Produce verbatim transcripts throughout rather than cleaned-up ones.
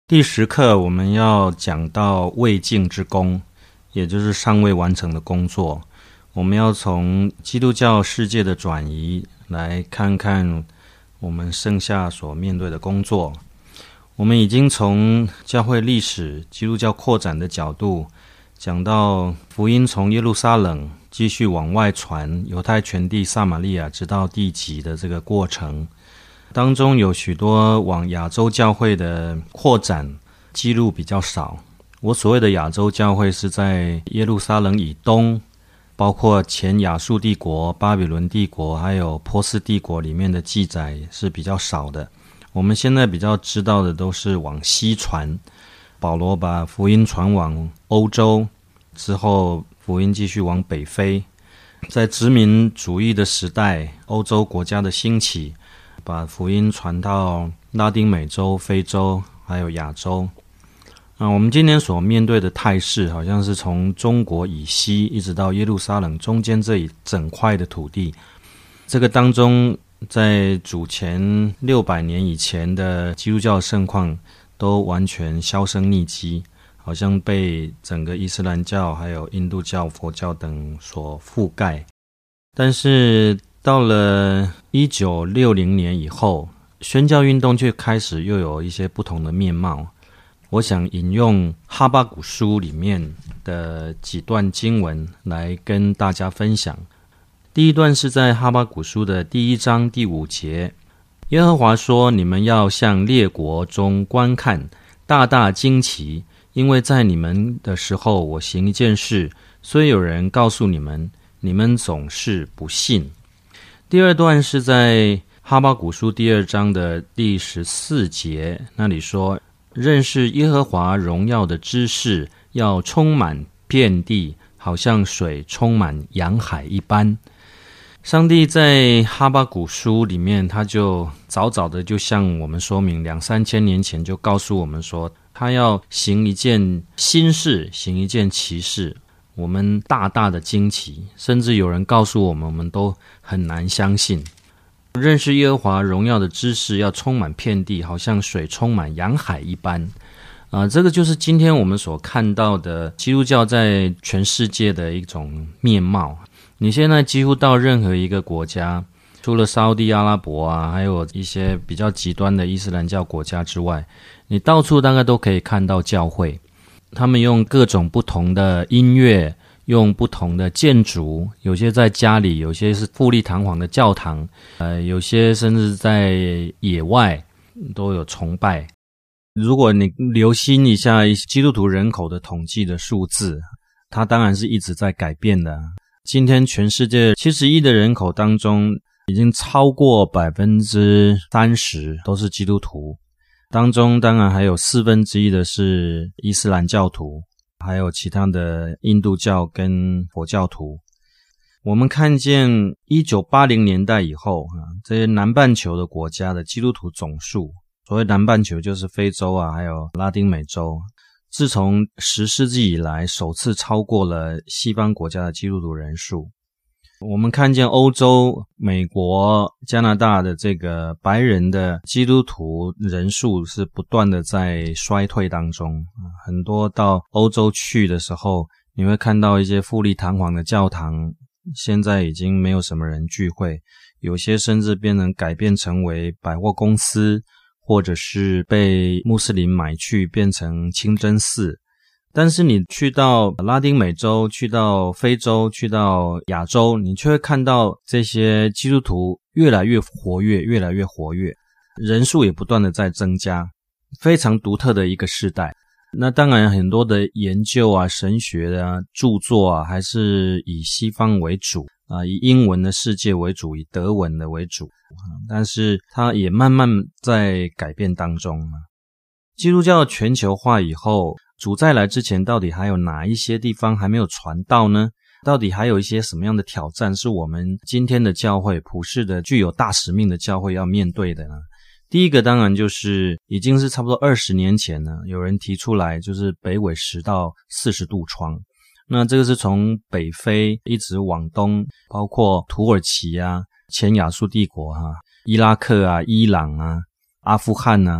第十课我们要讲到未竟之功，也就是尚未完成的工作。我们要从基督教世界的转移来看看我们剩下所面对的工作。我们已经从教会历史、基督教扩展的角度讲到福音从耶路撒冷继续往外传，犹太全地、撒玛利亚直到地极的这个过程。当中有许多往亚洲教会的扩展记录比较少。我所谓的亚洲教会是在耶路撒冷以东，包括前亚述帝国、巴比伦帝国还有波斯帝国里面的记载是比较少的。我们现在比较知道的都是往西传，保罗把福音传往欧洲之后，福音继续往北飞。在殖民主义的时代，欧洲国家的兴起把福音传到拉丁美洲、非洲还有亚洲。啊，我们今天所面对的态势好像是从中国以西一直到耶路撒冷中间这一整块的土地。这个当中在主前六百年以前的基督教盛况都完全销声匿迹，好像被整个伊斯兰教还有印度教、佛教等所覆盖。但是到了一九六零年以后，宣教运动却开始又有一些不同的面貌。我想引用哈巴谷书里面的几段经文来跟大家分享。第一段是在哈巴谷书的第一章第五节，耶和华说：你们要向列国中观看，大大惊奇，因为在你们的时候我行一件事，虽有人告诉你们，你们总是不信。第二段是在哈巴谷书第二章的第十四节，那里说：认识耶和华荣耀的知识要充满遍地，好像水充满洋海一般。上帝在哈巴谷书里面，他就早早的就向我们说明，两三千年前就告诉我们说，他要行一件新事，行一件奇事，我们大大的惊奇，甚至有人告诉我们，我们都很难相信。认识耶和华荣耀的知识要充满遍地，好像水充满洋海一般。啊、呃，这个就是今天我们所看到的基督教在全世界的一种面貌。你现在几乎到任何一个国家，除了沙烏地阿拉伯啊，还有一些比较极端的伊斯兰教国家之外，你到处大概都可以看到教会。他们用各种不同的音乐，用不同的建筑，有些在家里，有些是富丽堂皇的教堂，呃，有些甚至在野外都有崇拜。如果你留心一下基督徒人口的统计的数字，它当然是一直在改变的。今天全世界七十亿的人口当中，已经超过 百分之三十 都是基督徒，当中当然还有四分之一的是伊斯兰教徒，还有其他的印度教跟佛教徒。我们看见一九八零年代以后，这些南半球的国家的基督徒总数，所谓南半球就是非洲啊，还有拉丁美洲，自从十世纪以来首次超过了西方国家的基督徒人数。我们看见欧洲、美国、加拿大的这个白人的基督徒人数是不断的在衰退当中。很多到欧洲去的时候，你会看到一些富丽堂皇的教堂，现在已经没有什么人聚会，有些甚至变成改变成为百货公司，或者是被穆斯林买去变成清真寺。但是你去到拉丁美洲，去到非洲，去到亚洲，你却会看到这些基督徒越来越活跃，越来越活跃，人数也不断的在增加，非常独特的一个世代。那当然很多的研究啊、神学的啊、著作啊，还是以西方为主啊，以英文的世界为主，以德文的为主，但是它也慢慢在改变当中。基督教全球化以后，主再来之前到底还有哪一些地方还没有传到呢？到底还有一些什么样的挑战是我们今天的教会，普世的具有大使命的教会要面对的呢？第一个当然就是已经是差不多二十年前呢，有人提出来就是北纬十到四十度窗。那这个是从北非一直往东，包括土耳其啊、前亚述帝国啊、伊拉克啊、伊朗啊、阿富汗啊、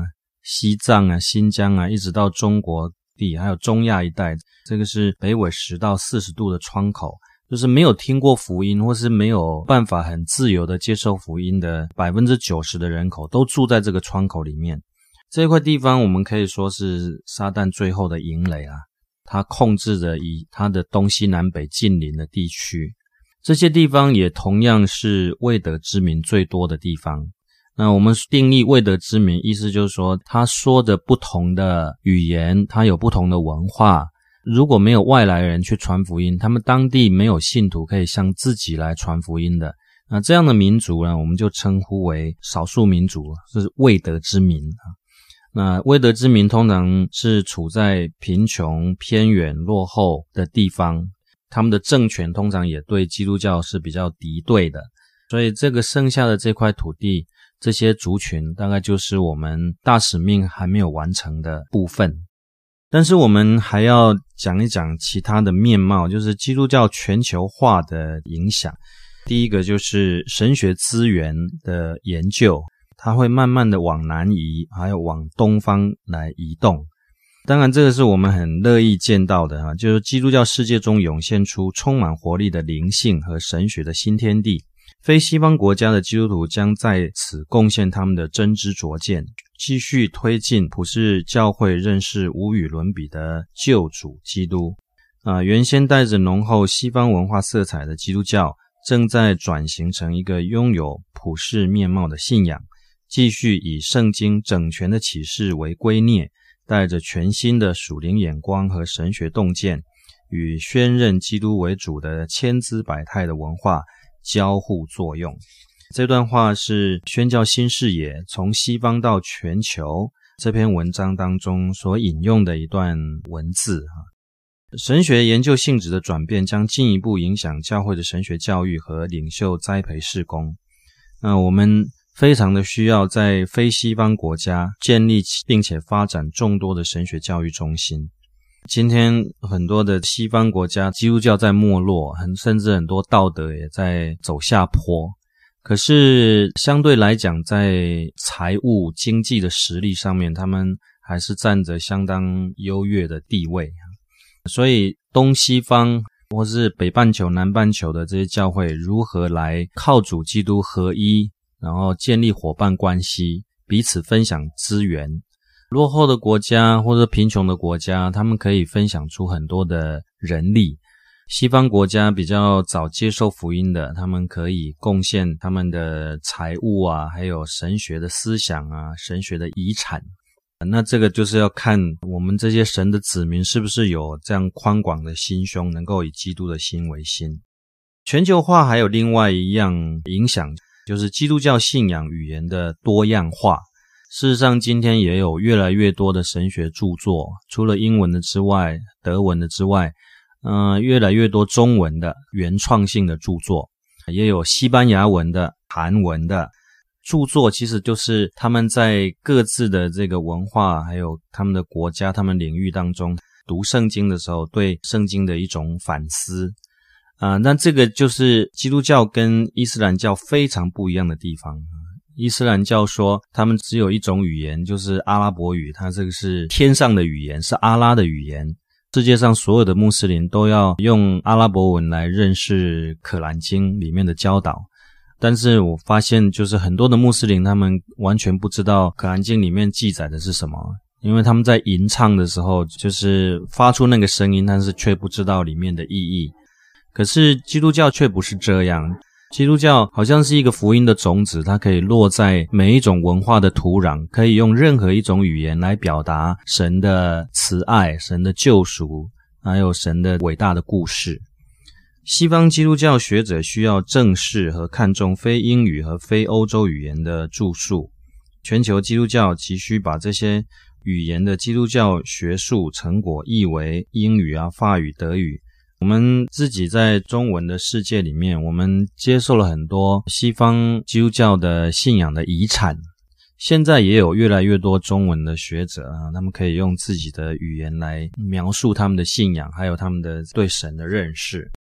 西藏啊、新疆啊，一直到中国地还有中亚一带，这个是北纬十到四十度的窗口，就是没有听过福音或是没有办法很自由的接受福音的 百分之九十 的人口都住在这个窗口里面。这块地方我们可以说是撒旦最后的营垒啊，他控制着以他的东西南北近邻的地区，这些地方也同样是未得之民最多的地方。那我们定义未得之民，意思就是说他说的不同的语言，他有不同的文化，如果没有外来人去传福音，他们当地没有信徒可以向自己来传福音的，那这样的民族呢，我们就称呼为少数民族，就是未得之民。那未得之民通常是处在贫穷、偏远、落后的地方，他们的政权通常也对基督教是比较敌对的，所以这个剩下的这块土地，这些族群大概就是我们大使命还没有完成的部分。但是我们还要讲一讲其他的面貌，就是基督教全球化的影响。第一个就是神学资源的研究，它会慢慢的往南移，还有往东方来移动。当然这个是我们很乐意见到的啊，就是基督教世界中涌现出充满活力的灵性和神学的新天地。非西方国家的基督徒将在此贡献他们的真知灼见，继续推进普世教会认识无与伦比的救主基督。啊，原先带着浓厚西方文化色彩的基督教正在转型成一个拥有普世面貌的信仰，继续以圣经整全的启示为圭臬，带着全新的属灵眼光和神学洞见，与宣认基督为主的千姿百态的文化交互作用。这段话是宣教新视野从西方到全球这篇文章当中所引用的一段文字。神学研究性质的转变将进一步影响教会的神学教育和领袖栽培事工。那我们非常的需要在非西方国家建立并且发展众多的神学教育中心。今天很多的西方国家基督教在没落，很甚至很多道德也在走下坡，可是相对来讲在财务经济的实力上面，他们还是占着相当优越的地位。所以东西方或是北半球南半球的这些教会如何来靠主基督合一，然后建立伙伴关系，彼此分享资源。落后的国家或者贫穷的国家，他们可以分享出很多的人力。西方国家比较早接受福音的，他们可以贡献他们的财物啊，还有神学的思想啊，神学的遗产。那这个就是要看我们这些神的子民是不是有这样宽广的心胸，能够以基督的心为心。全球化还有另外一样影响，就是基督教信仰语言的多样化。事实上今天也有越来越多的神学著作，除了英文的之外，德文的之外，呃，越来越多中文的原创性的著作，也有西班牙文的、韩文的著作，其实就是他们在各自的这个文化还有他们的国家他们领域当中读圣经的时候对圣经的一种反思啊、呃，那这个就是基督教跟伊斯兰教非常不一样的地方。伊斯兰教说他们只有一种语言，就是阿拉伯语，它这个是天上的语言，是阿拉的语言。世界上所有的穆斯林都要用阿拉伯文来认识可兰经里面的教导，但是我发现就是很多的穆斯林他们完全不知道可兰经里面记载的是什么，因为他们在吟唱的时候就是发出那个声音，但是却不知道里面的意义。可是基督教却不是这样，基督教好像是一个福音的种子，它可以落在每一种文化的土壤，可以用任何一种语言来表达神的慈爱、神的救赎，还有神的伟大的故事。西方基督教学者需要正视和看重非英语和非欧洲语言的著述，全球基督教急需把这些语言的基督教学术成果译为英语啊、法语、德语。我们自己在中文的世界里面，我们接受了很多西方基督教的信仰的遗产，现在也有越来越多中文的学者啊，他们可以用自己的语言来描述他们的信仰，还有他们的对神的认识。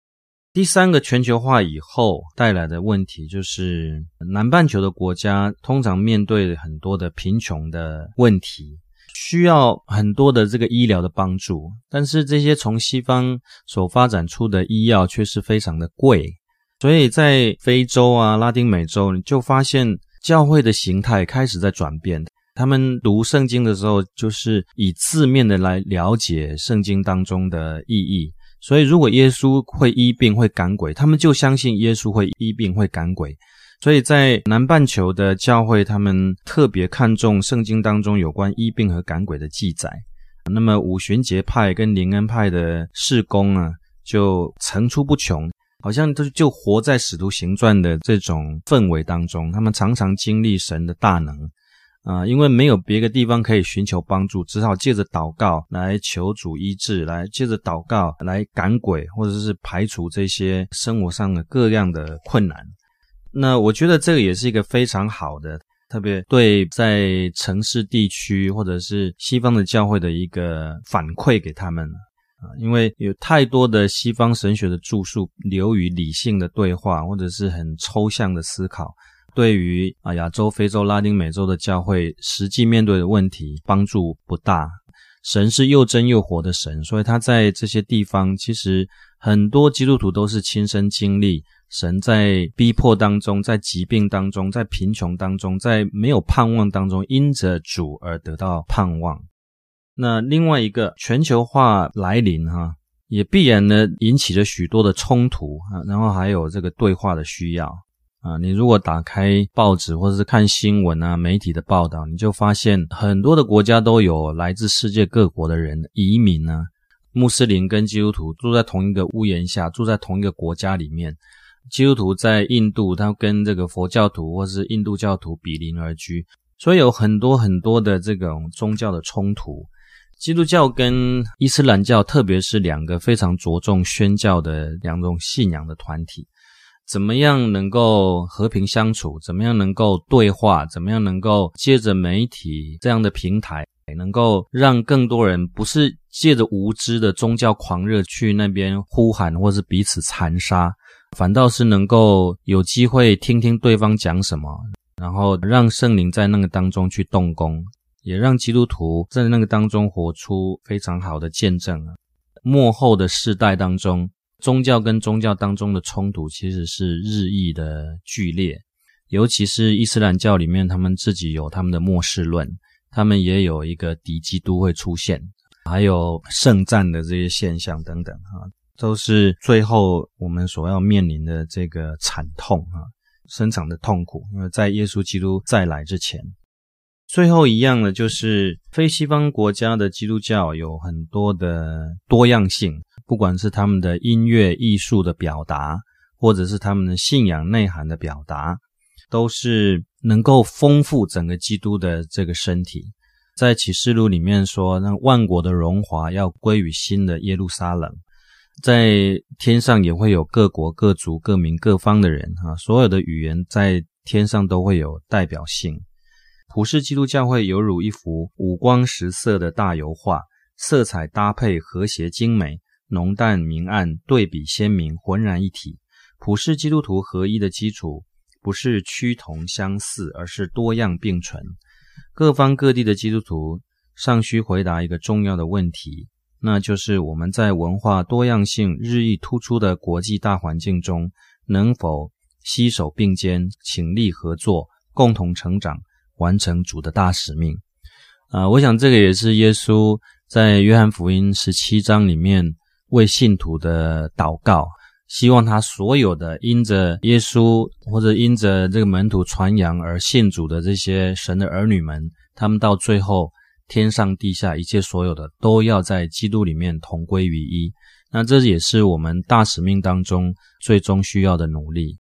第三个全球化以后带来的问题就是南半球的国家通常面对很多的贫穷的问题，需要很多的这个医疗的帮助，但是这些从西方所发展出的医药却是非常的贵，所以在非洲啊、拉丁美洲，你就发现教会的形态开始在转变。他们读圣经的时候，就是以字面的来了解圣经当中的意义。所以如果耶稣会医病会赶鬼，他们就相信耶稣会医病会赶鬼。所以在南半球的教会，他们特别看重圣经当中有关医病和赶鬼的记载。那么五旬节派跟灵恩派的事工啊，就层出不穷，好像就活在使徒行传的这种氛围当中。他们常常经历神的大能啊、呃，因为没有别的地方可以寻求帮助，只好借着祷告来求主医治，来借着祷告来赶鬼，或者是排除这些生活上的各样的困难。那我觉得这个也是一个非常好的，特别对在城市地区或者是西方的教会的一个反馈给他们啊，因为有太多的西方神学的著述流于理性的对话，或者是很抽象的思考，对于啊亚洲、非洲、拉丁美洲的教会实际面对的问题帮助不大。神是又真又活的神，所以他在这些地方，其实很多基督徒都是亲身经历神在逼迫当中，在疾病当中，在贫穷当中，在没有盼望当中，因着主而得到盼望。那另外一个全球化来临哈，也必然呢引起了许多的冲突啊，然后还有这个对话的需要啊。你如果打开报纸或者是看新闻啊，媒体的报道，你就发现很多的国家都有来自世界各国的人移民啊，穆斯林跟基督徒住在同一个屋檐下，住在同一个国家里面。基督徒在印度，他跟这个佛教徒或是印度教徒比邻而居，所以有很多很多的这种宗教的冲突。基督教跟伊斯兰教，特别是两个非常着重宣教的两种信仰的团体，怎么样能够和平相处，怎么样能够对话，怎么样能够借着媒体这样的平台，能够让更多人不是借着无知的宗教狂热去那边呼喊或是彼此残杀，反倒是能够有机会听听对方讲什么，然后让圣灵在那个当中去动工，也让基督徒在那个当中活出非常好的见证。末后的世代当中，宗教跟宗教当中的冲突其实是日益的剧烈，尤其是伊斯兰教里面，他们自己有他们的末世论，他们也有一个敌基督会出现，还有圣战的这些现象等等啊，都是最后我们所要面临的这个惨痛啊，生产的痛苦，因为在耶稣基督再来之前。最后一样的就是非西方国家的基督教有很多的多样性，不管是他们的音乐艺术的表达，或者是他们的信仰内涵的表达，都是能够丰富整个基督的这个身体。在启示录里面说，那万国的荣华要归于新的耶路撒冷，在天上也会有各国各族各民各方的人啊，所有的语言在天上都会有代表性。普世基督教会犹如一幅五光十色的大油画，色彩搭配和谐精美，浓淡明暗对比鲜明，浑然一体。普世基督徒合一的基础不是趋同相似，而是多样并存。各方各地的基督徒尚需回答一个重要的问题，那就是我们在文化多样性日益突出的国际大环境中，能否携手并肩，倾力合作，共同成长，完成主的大使命。啊、呃，我想这个也是耶稣在约翰福音十七章里面为信徒的祷告，希望他所有的因着耶稣或者因着这个门徒传扬而信主的这些神的儿女们，他们到最后天上地下一切所有的都要在基督里面同归于一。那这也是我们大使命当中最终需要的努力。